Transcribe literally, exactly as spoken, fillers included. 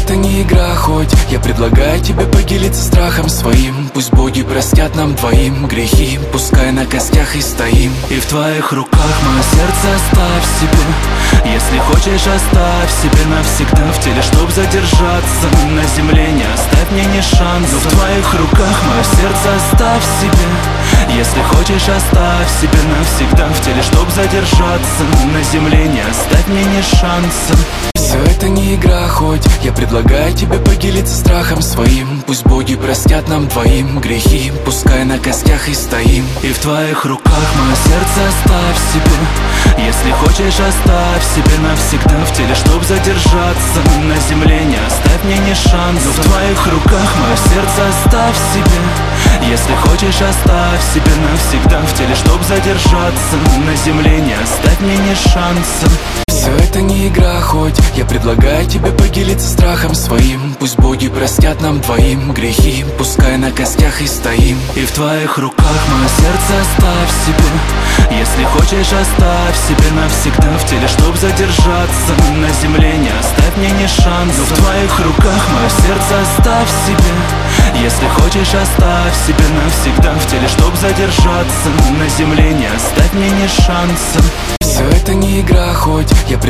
это не игра, хоть я предлагаю тебе поделиться страхом своим. Пусть боги простят нам двоим грехи, пускай на костях и стоим. И в твоих руках мое сердце оставь себе. Если хочешь, оставь себе навсегда в теле, чтоб задержаться на земле. Не оставь мне ни шанса. Но в твоих руках мое сердце оставь себе. Если хочешь, оставь себе навсегда в теле, чтоб задержаться на земле. Не оставь мне ни шанса. Все это не игра, хоть я предлагаю тебе поделиться страхом своим. Пусть боги простят нам двоим грехи, пускай на костях и стоим. И в твоих руках мое сердце оставь себе. Если хочешь, оставь себе навсегда в теле, чтоб задержаться на земле. Не оставь мне ни шанса. Но в твоих руках мое сердце оставь себе. Если хочешь, оставь себе навсегда в теле, чтоб задержаться на земле. Не оставь мне ни шанса. Все это не игра, хоть я предлагаю тебе поделиться страхом своим. Пусть боги простят нам двоим грехи, пускай на костях и стоим. И в твоих руках мое сердце оставь себе. Если хочешь, оставь себе навсегда в теле, чтоб задержаться на земле. Не оставь мне ни шанса. Но в твоих руках мое сердце оставь себе. Если хочешь, оставь себе навсегда в теле, чтоб задержаться на земле. Не оставь мне ни шанса. Все это не игра, хоть я